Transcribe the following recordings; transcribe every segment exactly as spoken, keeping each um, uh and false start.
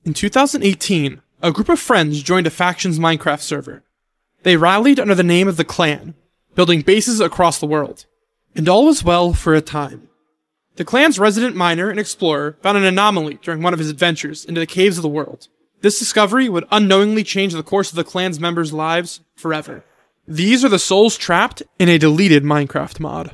In two thousand eighteen, a group of friends joined a faction's Minecraft server. They rallied under the name of the Clan, building bases across the world. And all was well for a time. The Clan's resident miner and explorer found an anomaly during one of his adventures into the caves of the world. This discovery would unknowingly change the course of the Clan's members' lives forever. These are the souls trapped in a deleted Minecraft mod.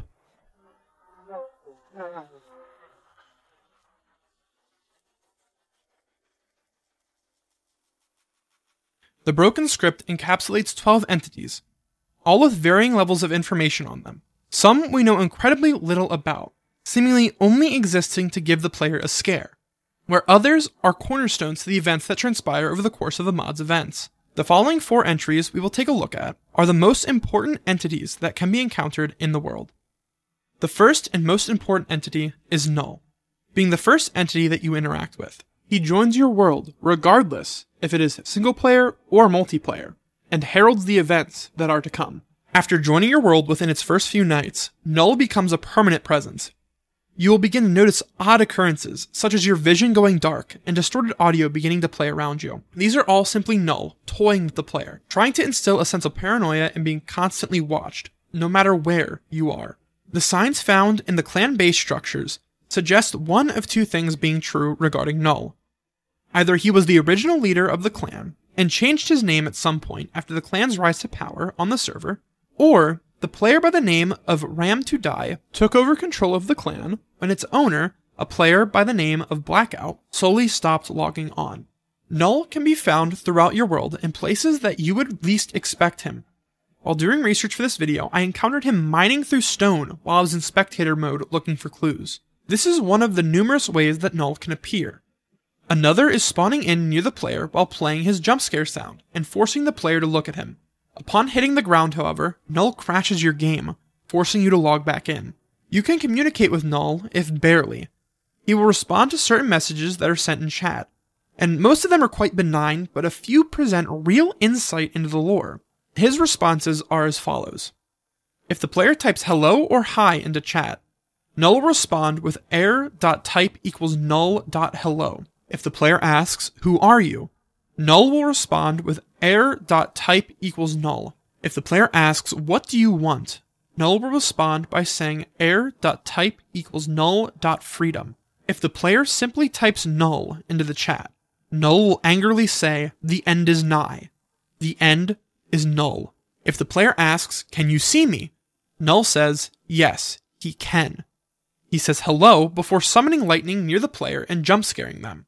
The broken script encapsulates twelve entities, all with varying levels of information on them. Some we know incredibly little about, seemingly only existing to give the player a scare, where others are cornerstones to the events that transpire over the course of the mod's events. The following four entries we will take a look at are the most important entities that can be encountered in the world. The first and most important entity is Null, being the first entity that you interact with. He joins your world regardless if it is single player or multiplayer, and heralds the events that are to come. After joining your world within its first few nights, Null becomes a permanent presence. You will begin to notice odd occurrences, such as your vision going dark and distorted audio beginning to play around you. These are all simply Null toying with the player, trying to instill a sense of paranoia and being constantly watched, no matter where you are. The signs found in the clan base structures suggest one of two things being true regarding Null. Either he was the original leader of the clan and changed his name at some point after the clan's rise to power on the server, or the player by the name of Ram to Die took over control of the clan when its owner, a player by the name of Blackout, slowly stopped logging on. Null can be found throughout your world in places that you would least expect him. While doing research for this video, I encountered him mining through stone while I was in spectator mode looking for clues. This is one of the numerous ways that Null can appear. Another is spawning in near the player while playing his jump scare sound and forcing the player to look at him. Upon hitting the ground, however, Null crashes your game, forcing you to log back in. You can communicate with Null, if barely. He will respond to certain messages that are sent in chat, and most of them are quite benign, but a few present real insight into the lore. His responses are as follows. If the player types hello or hi into chat, Null will respond with air.type equals null.hello. If the player asks, who are you? Null will respond with air.type equals null. If the player asks, what do you want? Null will respond by saying air.type equals null.freedom. If the player simply types null into the chat, Null will angrily say, the end is nigh. The end is null. If the player asks, can you see me? Null says, yes, he can. He says hello before summoning lightning near the player and jump scaring them.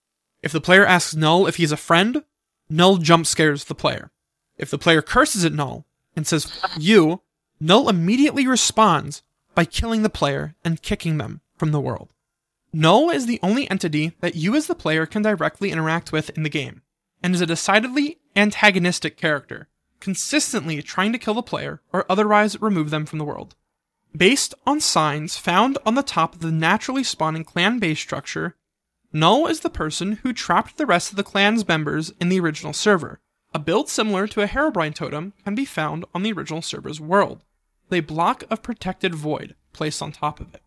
If the player asks Null if he's a friend, Null jump scares the player. If the player curses at Null and says, F you, Null immediately responds by killing the player and kicking them from the world. Null is the only entity that you as the player can directly interact with in the game, and is a decidedly antagonistic character, consistently trying to kill the player or otherwise remove them from the world. Based on signs found on the top of the naturally spawning clan base structure, Null is the person who trapped the rest of the clan's members in the original server. A build similar to a Herobrine totem can be found on the original server's world, with a block of protected void placed on top of it.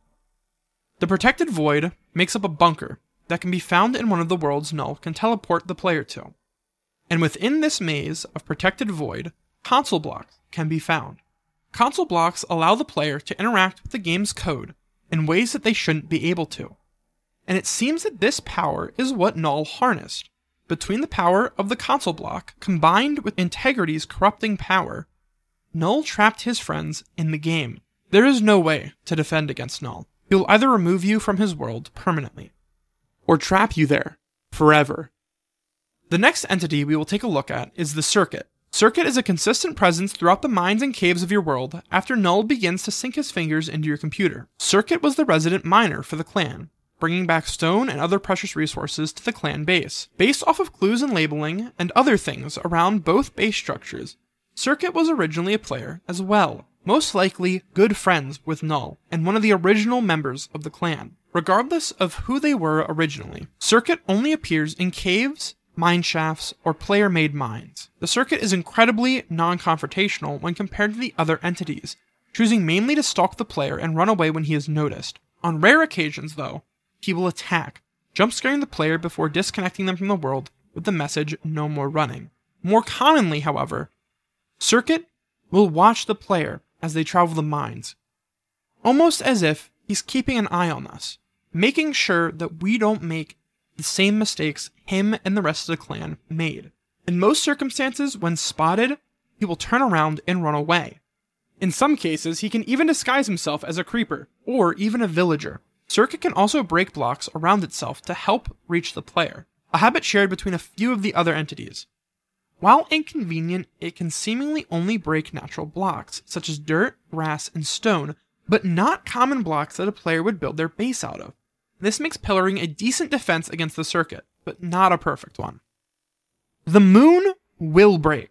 The protected void makes up a bunker that can be found in one of the worlds Null can teleport the player to. And within this maze of protected void, console blocks can be found. Console blocks allow the player to interact with the game's code in ways that they shouldn't be able to. And it seems that this power is what Null harnessed. Between the power of the console block combined with Integrity's corrupting power, Null trapped his friends in the game. There is no way to defend against Null. He will either remove you from his world permanently, or trap you there forever. The next entity we will take a look at is the Circuit. Circuit is a consistent presence throughout the mines and caves of your world after Null begins to sink his fingers into your computer. Circuit was the resident miner for the clan, bringing back stone and other precious resources to the clan base. Based off of clues and labeling and other things around both base structures, Circuit was originally a player as well, most likely good friends with Null, and one of the original members of the clan. Regardless of who they were originally, Circuit only appears in caves, mine shafts, or player-made mines. The Circuit is incredibly non-confrontational when compared to the other entities, choosing mainly to stalk the player and run away when he is noticed. On rare occasions, though, he will attack, jump scaring the player before disconnecting them from the world with the message, "No more running." More commonly, however, Circuit will watch the player as they travel the mines, almost as if he's keeping an eye on us, making sure that we don't make the same mistakes him and the rest of the clan made. In most circumstances, when spotted, he will turn around and run away. In some cases, he can even disguise himself as a creeper, or even a villager. Circuit can also break blocks around itself to help reach the player, a habit shared between a few of the other entities. While inconvenient, it can seemingly only break natural blocks, such as dirt, grass, and stone, but not common blocks that a player would build their base out of. This makes pillaring a decent defense against the Circuit, but not a perfect one. The moon will break.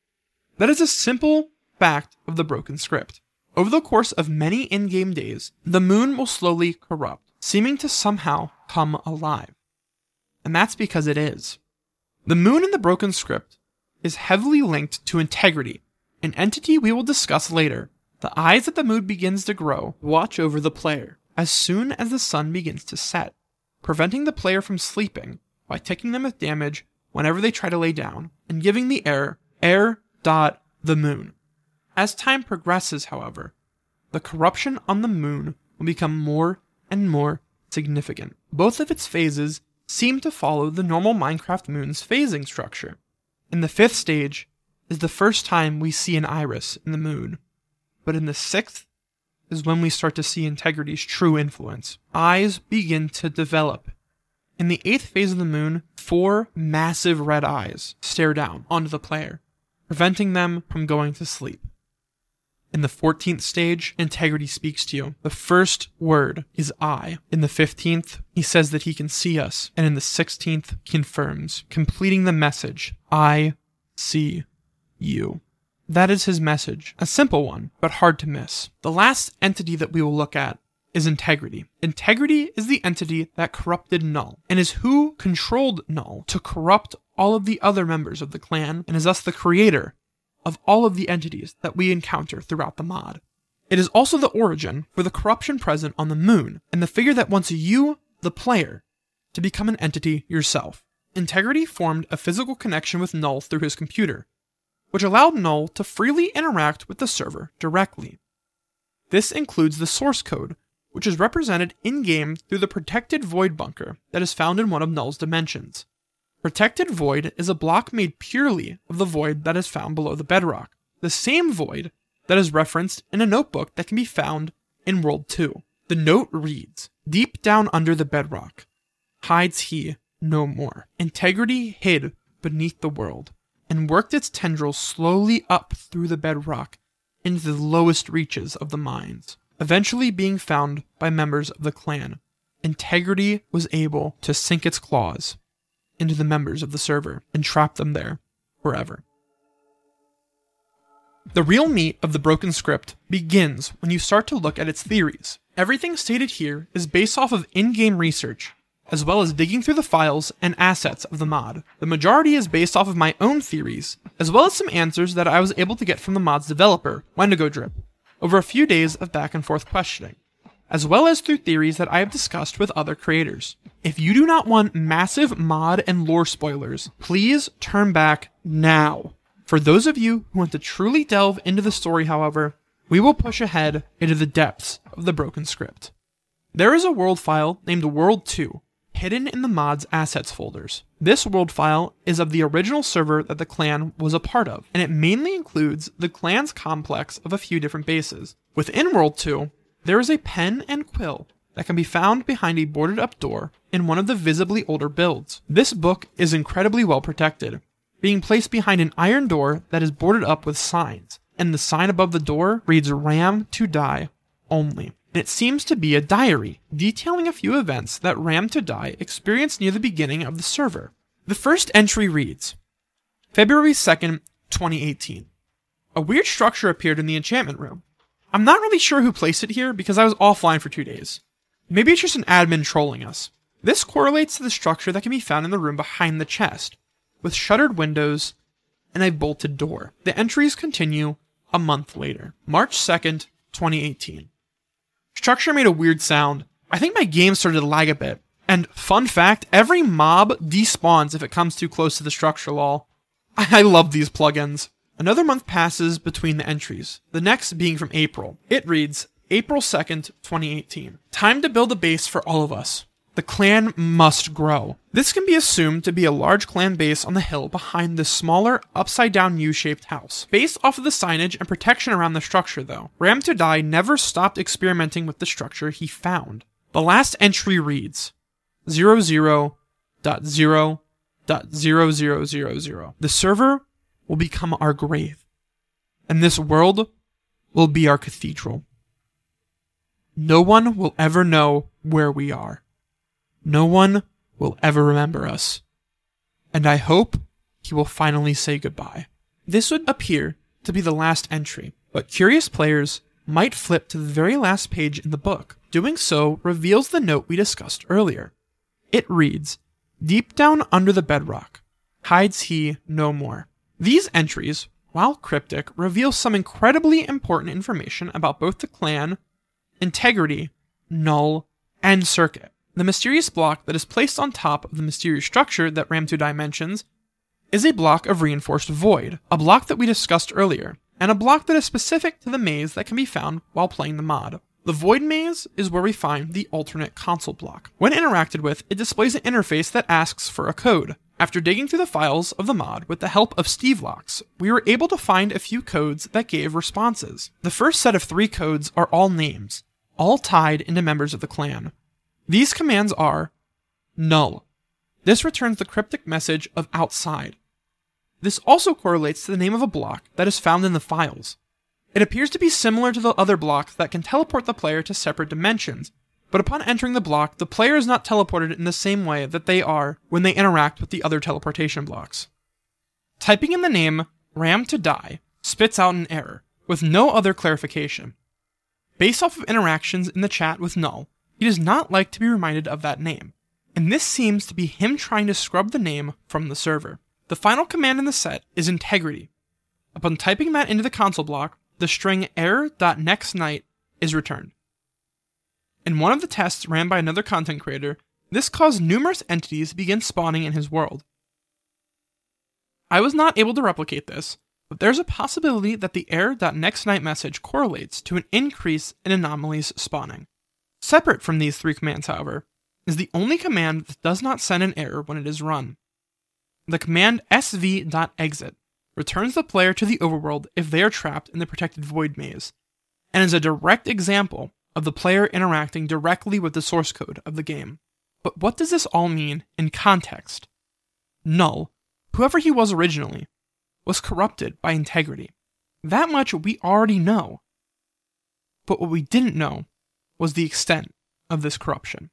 That is a simple fact of the broken script. Over the course of many in-game days, the moon will slowly corrupt, seeming to somehow come alive. And that's because it is. The moon in the broken script is heavily linked to integrity, an entity we will discuss later. The eyes that the moon begins to grow watch over the player as soon as the sun begins to set, preventing the player from sleeping by ticking them with damage whenever they try to lay down, and giving the error, error dot the moon. As time progresses, however, the corruption on the moon will become more and more significant. Both of its phases seem to follow the normal Minecraft moon's phasing structure. In the fifth stage is the first time we see an iris in the moon, but in the sixth is when we start to see integrity's true influence. Eyes begin to develop. In the eighth phase of the moon, four massive red eyes stare down onto the player, preventing them from going to sleep. In the fourteenth stage, integrity speaks to you. The first word is I. In the fifteenth, he says that he can see us. And in the sixteenth, confirms, completing the message, I see you. That is his message. A simple one, but hard to miss. The last entity that we will look at is integrity. Integrity is the entity that corrupted Null, and is who controlled Null to corrupt all of the other members of the clan, and is thus the creator of all of the entities that we encounter throughout the mod. It is also the origin for the corruption present on the moon, and the figure that wants you, the player, to become an entity yourself. Integrity formed a physical connection with Null through his computer, which allowed Null to freely interact with the server directly. This includes the source code, which is represented in-game through the protected void bunker that is found in one of Null's dimensions. Protected void is a block made purely of the void that is found below the bedrock, the same void that is referenced in a notebook that can be found in World two. The note reads, "Deep down under the bedrock, hides he no more. Integrity hid beneath the world, and worked its tendrils slowly up through the bedrock into the lowest reaches of the mines, eventually being found by members of the clan. Integrity was able to sink its claws into the members of the server and trap them there forever." The real meat of the broken script begins when you start to look at its theories. Everything stated here is based off of in-game research, as well as digging through the files and assets of the mod. The majority is based off of my own theories, as well as some answers that I was able to get from the mod's developer, Wendigo Drip, over a few days of back and forth questioning, as well as through theories that I have discussed with other creators. If you do not want massive mod and lore spoilers, please turn back now. For those of you who want to truly delve into the story, however, we will push ahead into the depths of the broken script. There is a world file named World two, hidden in the mod's assets folders. This world file is of the original server that the clan was a part of, and it mainly includes the clan's complex of a few different bases. Within World two, there is a pen and quill that can be found behind a boarded up door in one of the visibly older builds. This book is incredibly well protected, being placed behind an iron door that is boarded up with signs, and the sign above the door reads "Ram to die only." And it seems to be a diary, detailing a few events that Ram to die experienced near the beginning of the server. The first entry reads, February second, twenty eighteen. A weird structure appeared in the enchantment room. I'm not really sure who placed it here because I was offline for two days. Maybe it's just an admin trolling us. This correlates to the structure that can be found in the room behind the chest, with shuttered windows and a bolted door. The entries continue a month later. March second, twenty eighteen. Structure made a weird sound. I think my game started to lag a bit, And fun fact, every mob despawns if it comes too close to the structure lol. I love these plugins. Another month passes between the entries, the next being from April. It reads, April second, twenty eighteen. Time to build a base for all of us. The clan must grow. This can be assumed to be a large clan base on the hill behind this smaller, upside-down U-shaped house. Based off of the signage and protection around the structure though, Ram to Die never stopped experimenting with the structure he found. The last entry reads, zero zero dot zero dot zero zero zero zero. The server will become our grave, and this world will be our cathedral. No one will ever know where we are. No one will ever remember us. And I hope he will finally say goodbye. This would appear to be the last entry, but curious players might flip to the very last page in the book. Doing so reveals the note we discussed earlier. It reads, Deep down under the bedrock, hides he no more. These entries, while cryptic, reveal some incredibly important information about both the clan, Integrity, Null, and Circuit. The mysterious block that is placed on top of the mysterious structure that Ram to Die mentions is a block of reinforced void, a block that we discussed earlier, and a block that is specific to the maze that can be found while playing the mod. The void maze is where we find the alternate console block. When interacted with, it displays an interface that asks for a code. After digging through the files of the mod with the help of SteveLocks, we were able to find a few codes that gave responses. The first set of three codes are all names, all tied into members of the clan. These commands are null. This returns the cryptic message of outside. This also correlates to the name of a block that is found in the files. It appears to be similar to the other blocks that can teleport the player to separate dimensions, but upon entering the block, the player is not teleported in the same way that they are when they interact with the other teleportation blocks. Typing in the name Ram to Die spits out an error, with no other clarification. Based off of interactions in the chat with Null, he does not like to be reminded of that name, and this seems to be him trying to scrub the name from the server. The final command in the set is Integrity. Upon typing that into the console block, the string error.nextNight is returned. In one of the tests ran by another content creator, this caused numerous entities to begin spawning in his world. I was not able to replicate this, but there's a possibility that the error.nextNight message correlates to an increase in anomalies spawning. Separate from these three commands, however, is the only command that does not send an error when it is run. The command sv.exit returns the player to the overworld if they are trapped in the protected void maze, and is a direct example of the player interacting directly with the source code of the game. But what does this all mean in context? Null, whoever he was originally, was corrupted by Integrity. That much we already know. But what we didn't know was the extent of this corruption.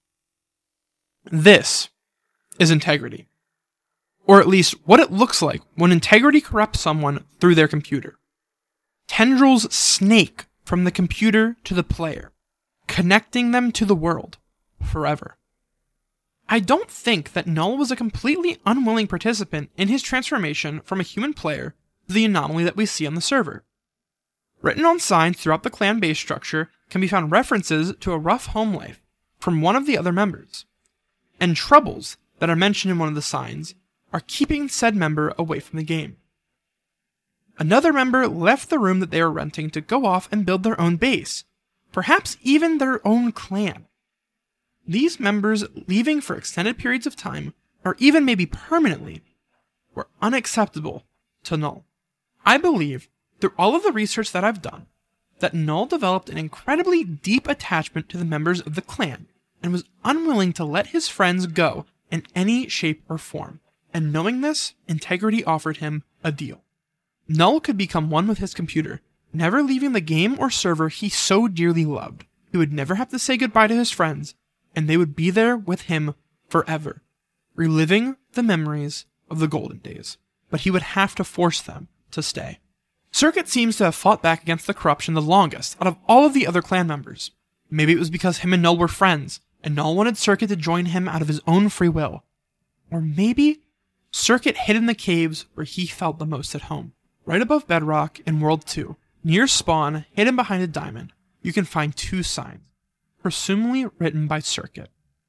This is Integrity. Or at least what it looks like when Integrity corrupts someone through their computer. Tendrils snake from the computer to the player, connecting them to the world forever. I don't think that Null was a completely unwilling participant in his transformation from a human player to the anomaly that we see on the server. Written on signs throughout the clan base structure can be found references to a rough home life from one of the other members, and troubles that are mentioned in one of the signs are keeping said member away from the game. Another member left the room that they were renting to go off and build their own base, perhaps even their own clan. These members leaving for extended periods of time, or even maybe permanently, were unacceptable to Null. I believe, through all of the research that I've done, that Null developed an incredibly deep attachment to the members of the clan, and was unwilling to let his friends go in any shape or form. And knowing this, Integrity offered him a deal. Null could become one with his computer, never leaving the game or server he so dearly loved. He would never have to say goodbye to his friends, and they would be there with him forever, reliving the memories of the golden days. But he would have to force them to stay. Circuit seems to have fought back against the corruption the longest out of all of the other clan members. Maybe it was because him and Null were friends, and Null wanted Circuit to join him out of his own free will. Or maybe Circuit hid in the caves where he felt the most at home. Right above Bedrock in World two, near spawn, hidden behind a diamond, you can find two signs, presumably written by Circuit.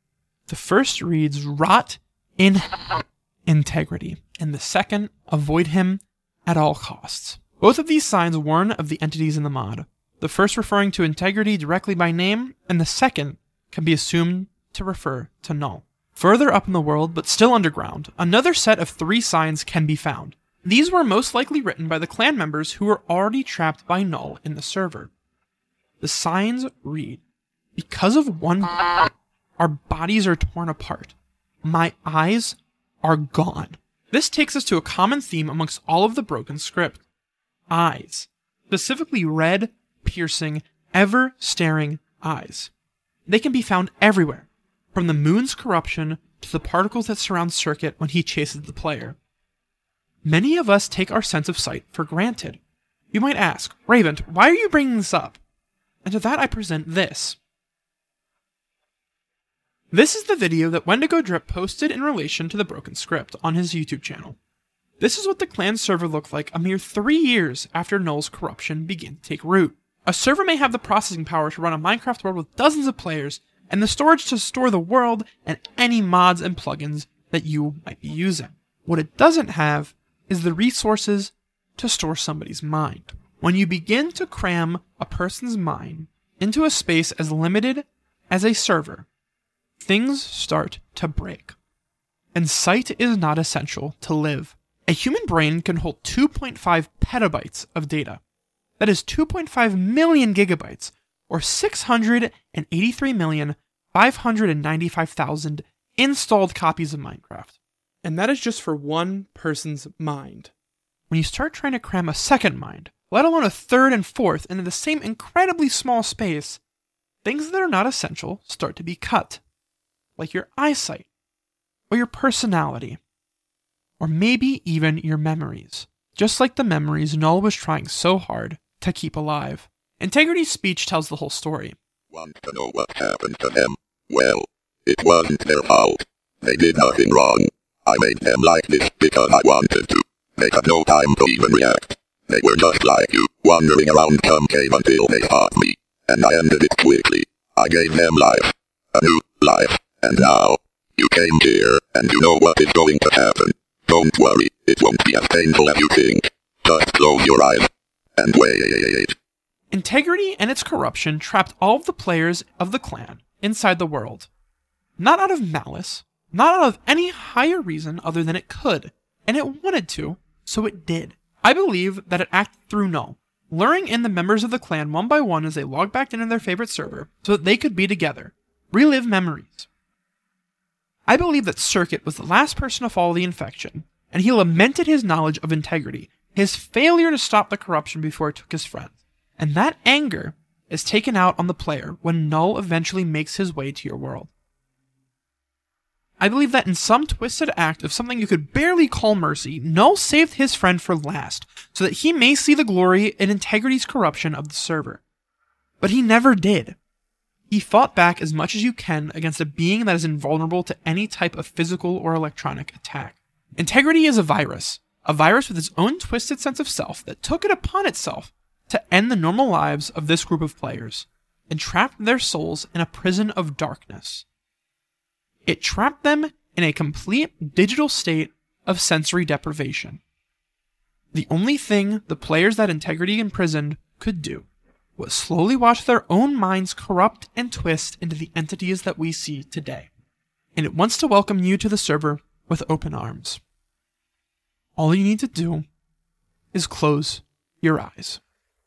The first reads, "Rot in integrity," and the second, "Avoid him at all costs." Both of these signs warn of the entities in the mod, the first referring to integrity directly by name, and the second can be assumed to refer to Null. Further up in the world, but still underground, another set of three signs can be found. These were most likely written by the clan members who were already trapped by Null in the server. The signs read, "Because of one, our bodies are torn apart. My eyes are gone." This takes us to a common theme amongst all of the broken script. Eyes. Specifically red, piercing, ever-staring eyes. They can be found everywhere, from the moon's corruption to the particles that surround Circuit when he chases the player. Many of us take our sense of sight for granted. You might ask, "Raven, why are you bringing this up?" And to that I present this. This is the video that Wendigo Drip posted in relation to the broken script on his YouTube channel. This is what the clan server looked like a mere three years after Null's corruption began to take root. A server may have the processing power to run a Minecraft world with dozens of players, and the storage to store the world and any mods and plugins that you might be using. What it doesn't have is the resources to store somebody's mind. When you begin to cram a person's mind into a space as limited as a server, things start to break. And sight is not essential to live. A human brain can hold two point five petabytes of data. That is two point five million gigabytes, or six hundred eighty-three million five hundred ninety-five thousand installed copies of Minecraft. And that is just for one person's mind. When you start trying to cram a second mind, let alone a third and fourth, into the same incredibly small space, things that are not essential start to be cut. Like your eyesight, or your personality, or maybe even your memories. Just like the memories Null was trying so hard to keep alive. Integrity's speech tells the whole story. Want to know what happened to them? Well, it wasn't their fault. They did nothing wrong. I made them like this because I wanted to. They had no time to even react. They were just like you, wandering around some cave until they fought me. And I ended it quickly. I gave them life. A new life. And now, you came here, and you know what is going to happen. Don't worry, it won't be as painful as you think. Just close your eyes. And wait. Integrity and its corruption trapped all of the players of the clan inside the world. Not out of malice, not out of any higher reason other than it could, and it wanted to, so it did. I believe that it acted through Null, luring in the members of the clan one by one as they logged back into their favorite server so that they could be together, relive memories. I believe that Circuit was the last person to follow the infection, and he lamented his knowledge of integrity, his failure to stop the corruption before it took his friends. And that anger is taken out on the player when Null eventually makes his way to your world. I believe that in some twisted act of something you could barely call mercy, Null saved his friend for last, so that he may see the glory in Integrity's corruption of the server. But he never did. He fought back as much as you can against a being that is invulnerable to any type of physical or electronic attack. Integrity is a virus, a virus with its own twisted sense of self that took it upon itself to end the normal lives of this group of players, and trapped their souls in a prison of darkness. It trapped them in a complete digital state of sensory deprivation. The only thing the players that Integrity imprisoned could do was slowly watch their own minds corrupt and twist into the entities that we see today. And it wants to welcome you to the server with open arms. All you need to do is close your eyes.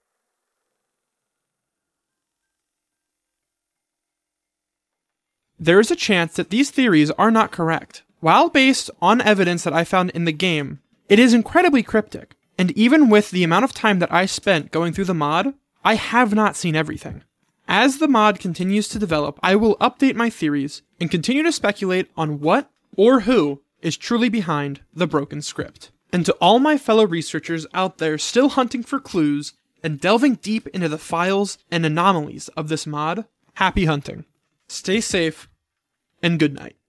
There is a chance that these theories are not correct. While based on evidence that I found in the game, it is incredibly cryptic, and even with the amount of time that I spent going through the mod, I have not seen everything. As the mod continues to develop, I will update my theories and continue to speculate on what or who is truly behind the broken script. And to all my fellow researchers out there still hunting for clues and delving deep into the files and anomalies of this mod, happy hunting. Stay safe, and good night.